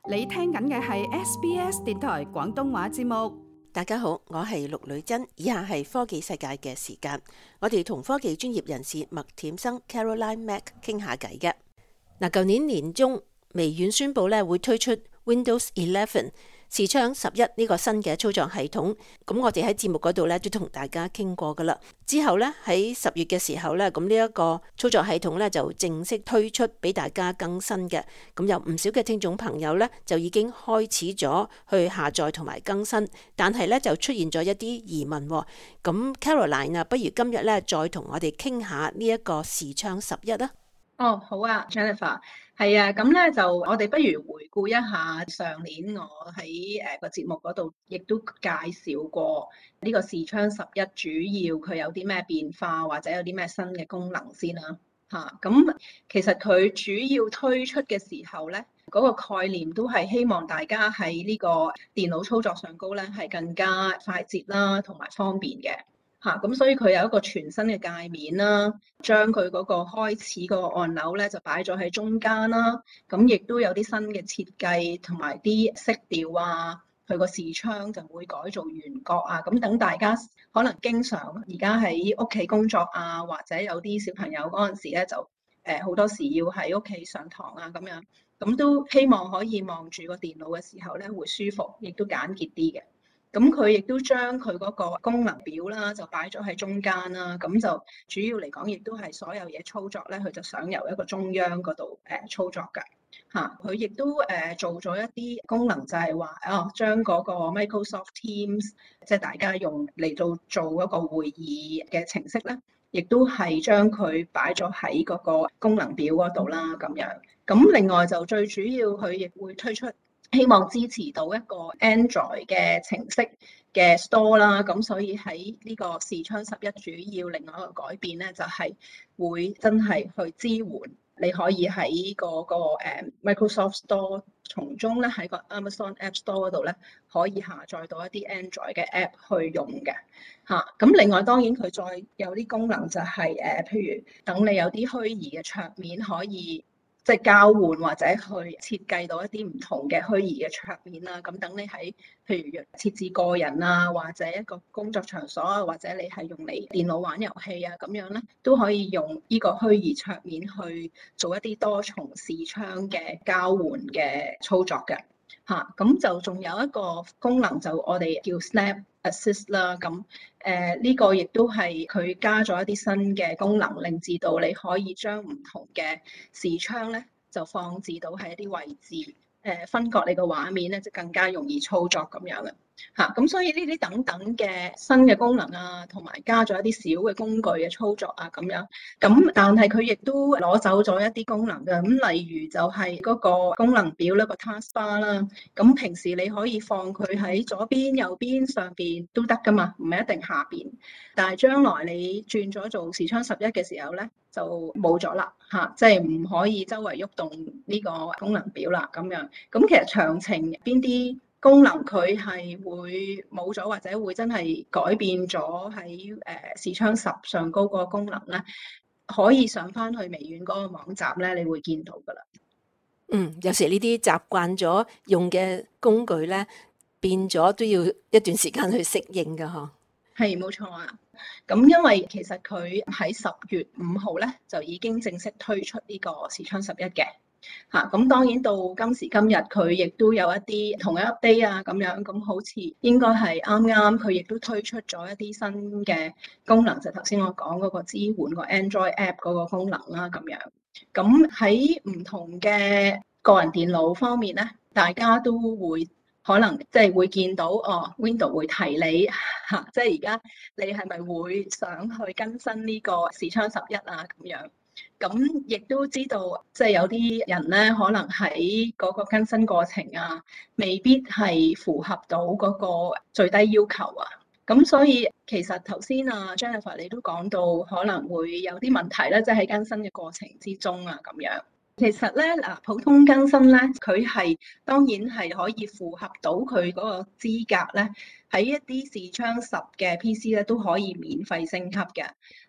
你聽緊嘅係 SBS 電台廣東話節目。 大家好，我係陸女珍，以下係科技世界嘅時間。我哋同科技專業人士麥恬生 Caroline Mak 傾下偈嘅。舊年年中，微軟宣布會推出 Windows 11視窗11呢個新嘅操作系統。咁我哋喺節目嗰度都同大家傾過噶啦。之後喺10月嘅時候咁呢一個操作系統就正式推出俾大家更新嘅。咁有唔少嘅聽眾朋友就已經開始咗去下載同埋更新，但係就出現咗一啲疑問。咁 Caroline 啊，不如今日再同我哋傾下呢一個視窗11啊。 哦，好啊 Jennifer， 係啊，咁就我哋不如回顧一下上年我喺個節目嗰度，亦都介紹過呢個視窗11主要佢有啲咩變化，或者有啲咩新嘅功能先啦。咁其實佢主要推出嘅時候呢，嗰個概念都係希望大家喺呢個電腦操作上高呢係更加快捷啦，同埋方便嘅。咁所以佢有一個全新嘅界面啦，將佢嗰個開始個按鈕咧就擺咗喺中間啦。咁亦都有啲新嘅設計同埋啲色調啊，佢個視窗就會改做圓角啊。咁等大家可能經常而家喺屋企工作啊，或者有啲小朋友嗰陣時咧就好多時要喺屋企上堂啊咁樣，咁都希望可以望住個電腦嘅時候咧會舒服，亦都簡潔啲嘅。咁佢亦都將佢嗰個功能表啦，就擺咗喺中間啦。咁就主要嚟講，亦都係所有嘢操作咧，佢就想由一個中央嗰度操作㗎。佢亦都做咗一啲功能，就係話將嗰個 Microsoft Teams，即係大家用嚟到做一個會議嘅程式咧，亦都係將佢擺咗喺嗰個功能表嗰度啦。咁樣，咁另外就最主要，佢亦會推出，希望支持到一個 Android 嘅程式嘅 Store 啦，咁所以喺呢個視窗11主要另外一個改變咧，就係會真係去支援你可以喺嗰個 Microsoft Store 從中咧喺個 Amazon App Store 嗰度咧可以下載到一啲 Android 嘅 App 去用嘅。咁另外當然佢再有啲功能就係譬如等你有啲虛擬嘅桌面可以即係交換或者去設計到一啲唔同嘅虛擬嘅桌面啦，咁等你喺譬如設置個人啊，或者一個工作場所啊，或者你係用嚟電腦玩遊戲啊咁樣咧，都可以用呢個虛擬桌面去做一啲多重視窗嘅交換嘅操作嘅。咁就仲有一個功能就我哋叫 Snap Assist 啦，咁呢個亦都係佢加咗一啲新嘅功能，令至到你可以將唔同嘅視窗咧就放置到喺一啲位置，分割你個畫面咧就更加容易操作咁樣嘅。咁所以呢啲等等嘅新嘅功能啊，同埋加咗一啲小嘅工具嘅操作啊咁樣，咁但係佢亦都攞走咗一啲功能嘅，咁例如就係嗰個功能表咧個 taskbar 啦，咁平時你可以放佢喺左邊、右邊、上邊都得噶嘛，唔係一定下邊，但係將來你轉咗做視窗11嘅時候咧就冇咗啦，即係唔可以周圍喐動呢個功能表啦咁樣。咁其實詳情邊啲功能佢係會冇咗，或者會真係改變咗喺視窗10上高個功能咧，可以上翻去微軟嗰個網站咧，你會見到噶啦。 有時呢啲習慣咗用嘅工具咧，變咗都要一段時間去適應噶嗬。 係冇錯啊。咁因為其實佢喺10月5號咧就已經正式推出呢個視窗11嘅。咁當然到今時今日佢亦都有一啲同一 update 啊咁樣，咁好似應該係啱啱佢亦都推出咗一啲新嘅功能，就頭先我講嗰個支援個 Android App 嗰個功能啦咁樣。咁喺唔同嘅個人電腦方面咧，大家都會可能即係會見到Windows 會提你即係而家你係咪會想去更新呢個視窗11啊咁樣？咁亦都知道，即係有啲人咧，可能喺嗰個更新過程啊，未必係符合到嗰個最低要求啊。咁所以其實頭先Jennifer 你都講到，可能會有啲問題咧，即係喺更新嘅過程之中啊咁樣。其實咧普通更新咧，佢係當然係可以符合到佢嗰個資格咧，喺一啲視窗10嘅 PC 咧都可以免費升級嘅。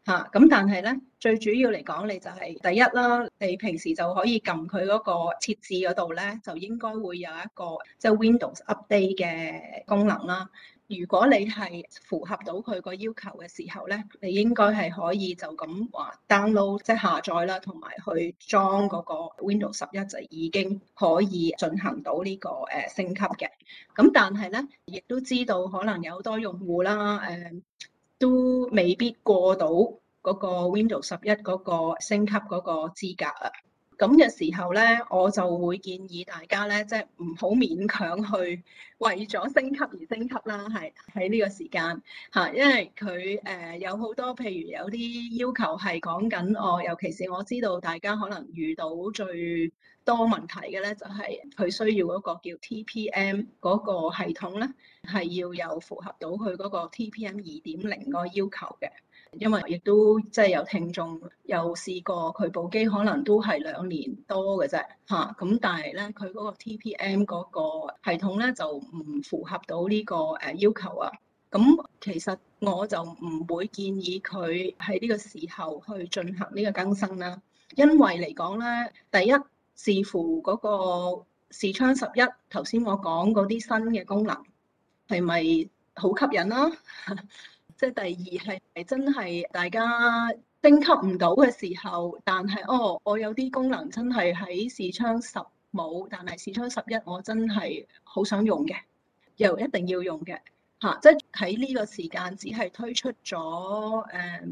嚇。咁但係咧，最主要嚟講，你就係第一啦，你平時就可以撳佢嗰個設置嗰度咧，就應該會有一個即係 Windows Update 嘅功能啦。如果你係符合到佢個要求嘅時候咧，你應該係可以就咁話 download 即係下載啦，同埋去裝嗰個 Windows 11就已經可以進行到呢個升級嘅。咁但係咧，亦都知道可能有好多用戶啦，都未必過到嗰個 Windows 11嗰個升級嗰個資格啊。咁嘅時候咧，我就會建議大家咧，即係唔好勉強去為咗升級而升級啦，係喺呢個時間嚇，因為佢有好多譬如有啲要求係講緊哦，尤其是我知道大家可能遇到最多問題嘅咧，就係佢需要嗰個叫 TPM 嗰個系統咧，係要有符合到佢嗰個 TPM 2.0個要求嘅。因為亦都即係有聽眾有試過佢部機可能都係2年多嘅啫嚇，咁但係咧佢嗰個 TPM 嗰個系統咧就唔符合到呢個要求啊。咁其實我就唔會建議佢喺呢個時候去進行呢個更新啦，因為嚟講咧，第一視乎嗰個視窗11頭先我講嗰啲新嘅功能係咪好吸引啦？即係第二係真係大家升級唔到嘅時候，但係我有啲功能真係喺視窗10冇，但係視窗11我真係好想用嘅，又一定要用嘅嚇。即係喺呢個時間只係推出咗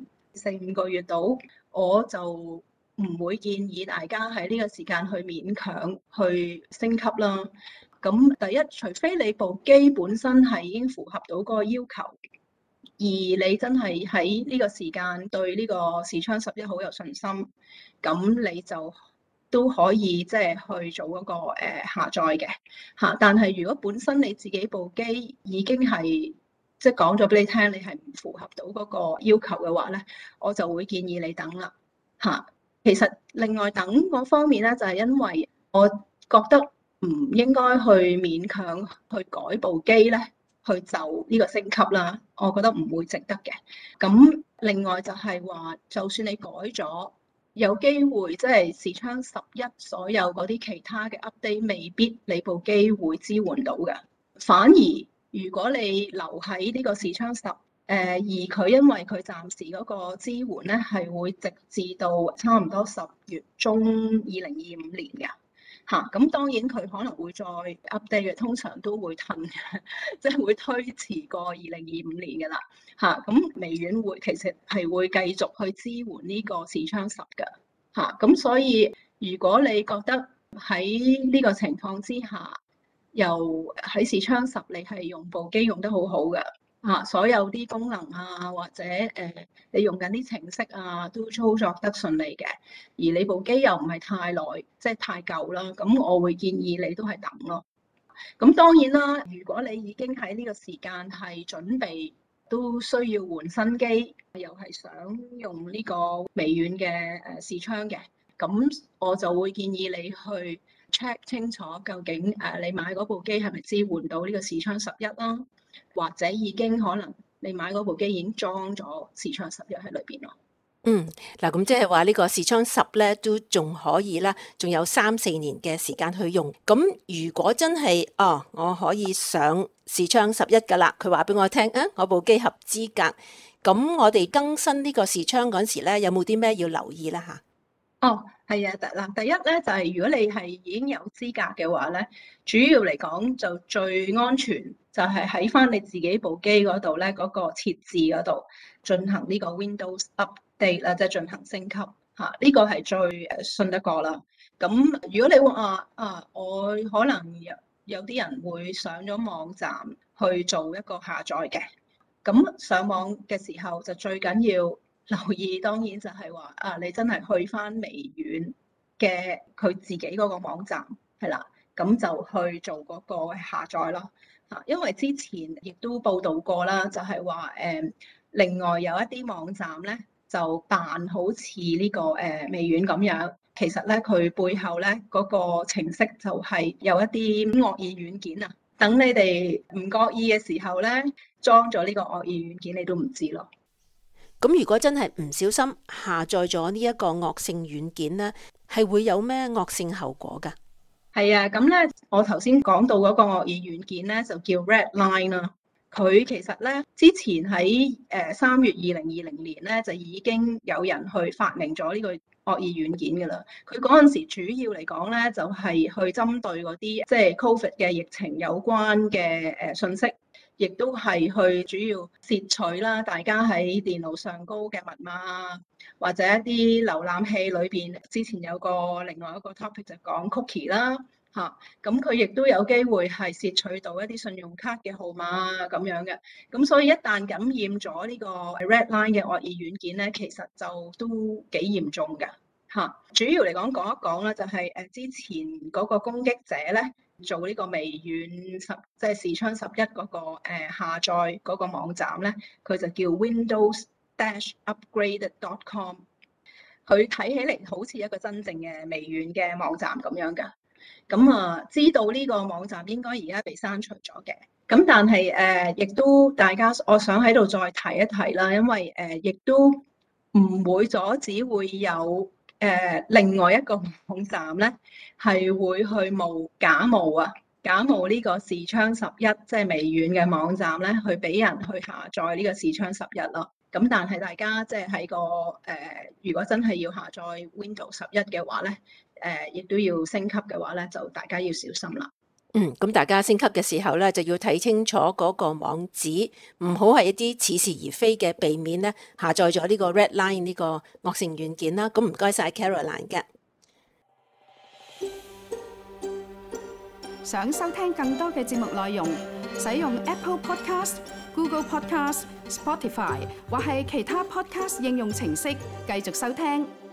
4-5個月度，我就唔會建議大家喺呢個時間去勉強去升級啦。咁第一，除非你部機本身係已經符合到嗰個要求。而你真係喺呢個時間對呢個視窗11好有信心，咁你就都可以即係去做嗰個下載嘅嚇。但係如果本身你自己部機已經係即係講咗俾你聽，你係唔符合到嗰個要求嘅話咧，我就會建議你等啦嚇。其實另外等嗰方面咧，就係因為我覺得唔應該去勉強去改部機咧。去就呢個升級啦，我覺得唔會值得嘅。咁另外就係話，就算你改咗，有機會即係視窗11所有嗰啲其他嘅 update 未必你部機會支援到嘅。反而如果你留喺呢個視窗10，而佢因為佢暫時嗰個支援咧係會直至到差唔多10月中2025年嘅。嚇，咁當然佢可能會再 update 嘅，通常都會褪嘅，即係會推遲過2025年嘅啦。嚇，咁微軟會其實係會繼續去支援呢個視窗10嘅。嚇，咁所以如果你覺得喺呢個情況之下，又喺視窗10你係用部機用得好好嘅。所有啲功能啊，或者你用緊啲程式啊，都操作得順利嘅。而你部機又唔係太耐，即係太舊啦，咁我會建議你都係等咯。咁當然啦，如果你已經喺呢個時間係準備都需要換新機，又係想用呢個微軟嘅視窗嘅，咁我就會建議你去 check 清楚究竟你買嗰部機係咪支援到呢個視窗11啦。或者已經可能你買嗰部機已經裝咗視窗11喺裏邊咯。 嗱，咁即係話呢個視窗10咧都仲可以啦，仲有3-4年嘅時間去用。咁如果真係我可以上視窗11噶啦，佢話俾我聽我部機合資格，咁我哋更新呢個視窗嗰時咧，有冇啲咩要留意啦嚇？ 係啊，嗱，第一咧就係如果你係已經有資格嘅話咧，主要嚟講就最安全就係喺翻你自己部機嗰度咧，嗰個設置嗰度進行呢個 Windows Update 啦，即係進行升級嚇，呢個係最信得過啦。咁如果你話我可能有啲人會上咗網站去做一個下載嘅，咁上網嘅時候就最緊要留意，當然就係話你真係去翻微軟嘅佢自己嗰個網站係啦，咁就去做嗰個下載咯嚇。因為之前亦都報道過啦，就係話另外有一啲網站咧就扮好似呢個微軟咁樣，其實咧佢背後咧嗰個程式就係有一啲惡意軟件啊，等你哋唔覺意嘅時候咧裝咗呢個惡意軟件，你都唔知咯。 咁如果真係唔小心下載咗呢一個惡性軟件呢，係會有咩惡性後果㗎？ 係啊，咁咧我頭先講到嗰個惡意軟件咧就叫 Redline 啦。佢其實咧之前喺3月2020年咧就已經有人去發明咗呢個惡意軟件㗎啦。佢嗰陣時主要嚟講咧就係去針對嗰啲即係 Covid 嘅疫情有關嘅信息，亦都係去主要竊取啦大家喺電腦上高嘅密碼，或者一啲瀏覽器裏邊，之前有另外一個 topic 就講 cookie 啦嚇，咁佢亦都有機會係竊取到一啲信用卡嘅號碼咁樣嘅，咁所以一旦感染咗呢個 Redline 嘅惡意軟件咧，其實就都幾嚴重㗎嚇。主要嚟講一講啦，就係之前嗰個攻擊者咧做呢個微軟即係視窗11嗰個下載嗰個網站咧，佢就叫 Windows-upgraded.com。佢睇起嚟好似一個真正嘅微軟嘅網站咁樣㗎。咁啊，知道呢個網站應該而家被刪除咗嘅。咁但係亦都大家，我想喺度再提一提啦，因為亦都唔會阻止會有另外一個網站咧，係會去假冒呢個視窗11，即係微軟嘅網站咧，去俾人去下載呢個視窗11咯。咁但係大家即係喺如果真係要下載 Windows 11嘅話咧，亦都要升級嘅話咧，就大家要小心啦。 咁大家升級嘅時候咧，就要睇清楚嗰個網址，唔好係一啲似是而非嘅，避免咧下載咗呢個 Redline 呢個惡性軟件啦。咁唔該晒 Caroline 嘅。 想收聽更多嘅節目內容，使用 Apple Podcast、Google Podcast、Spotify 或係其他 Podcast 應用程式繼續收聽。